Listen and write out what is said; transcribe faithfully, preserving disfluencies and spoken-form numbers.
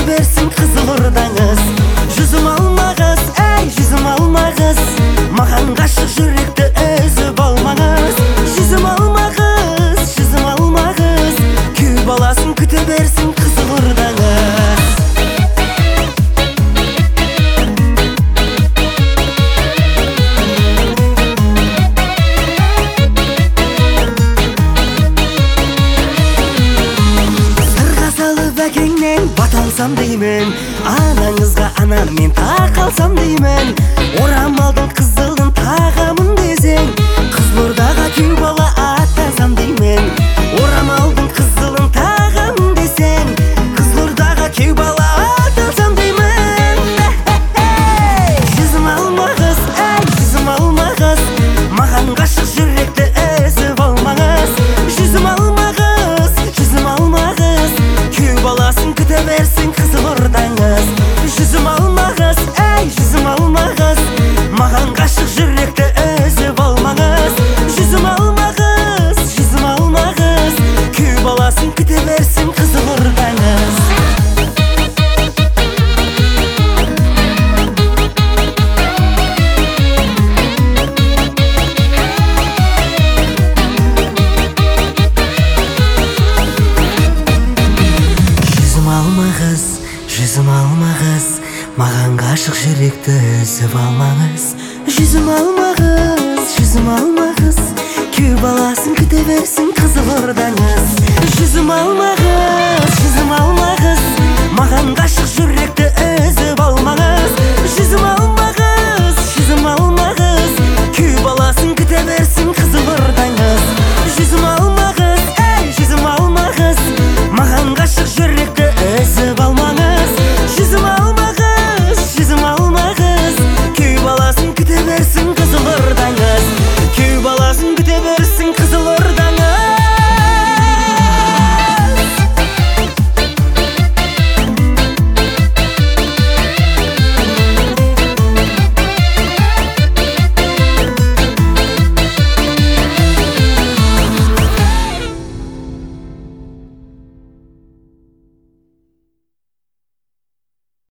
берсін қызыл ұрдаңыз. Жүзім алма қыз, әй жүзім алма қыз, маған ғашық жүректі үзіп алмаңыз. Жүзім алма қыз, жүзім алма қыз, күй баласын күте берсін қызыл ұрдаңыз. Әкеңнен бат алсам деймін, анаңызға анам мен тақалсам деймін. Орамалдың қызылын тағамын десең, Қызылордаға күй бала аттансам деймін. Орамалдың қызылын тағамын десең, Қызылордаға күй бала аттансам деймін. Жүзім алма қыз, әй жүзім алма қыз, маған ғашық жүректі үзіп алмаңыз. Жүзім алма қыз, жүзім алма қыз, күй баласын күте берсін қызыл ұрдаңыз. Жүзім алма қыз, әй жүзім алма қыз, маған ғашық жүректі үзіп алмаңыз. Жүзім алма қыз, жүзім алма қыз, күй баласын күте берсін қызыл ұрдаңыз. Жүзім алма қыз, жүзім алма қыз, маған ғашық жүректі үзіп алмаңыз. Жүзім алма қыз, жүзім алма қыз, күй баласын күте берсін қызыл ұрдаңыз. Жүзім алма қыз, жүзім алма қыз, маған ғашық жүректі